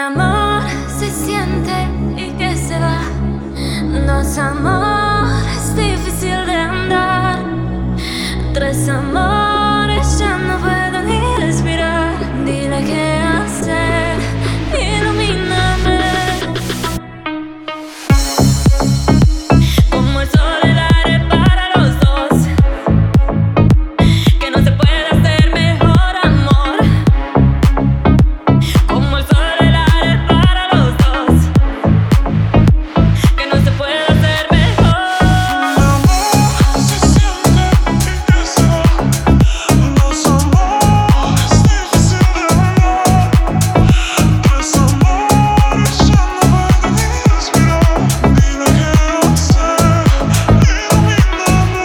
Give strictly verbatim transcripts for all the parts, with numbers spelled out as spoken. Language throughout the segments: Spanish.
amor se siente y que se va. Dos amores difícil de andar. Tres amores ya no puedo ni respirar. Dile qué hacer, ilumíname. Como el sol el aire para los dos, que no se puede hacer mejor amor. Como el sol el aire para los dos, que no se puede hacer mejor. Un amor se siente y que se va. Dos amores difícil de andar. Tres amores ya no puedo ni respirar. Dile qué hacer, ilumíname.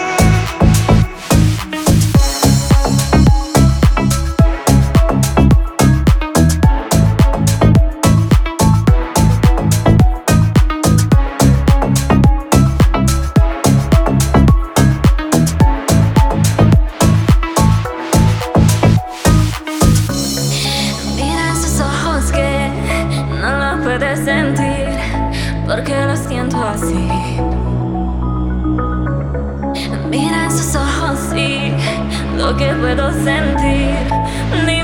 Mira esos ojos que no lo puedes sentir, porque los siento así. Mira esos ojos y lo que puedo sentir.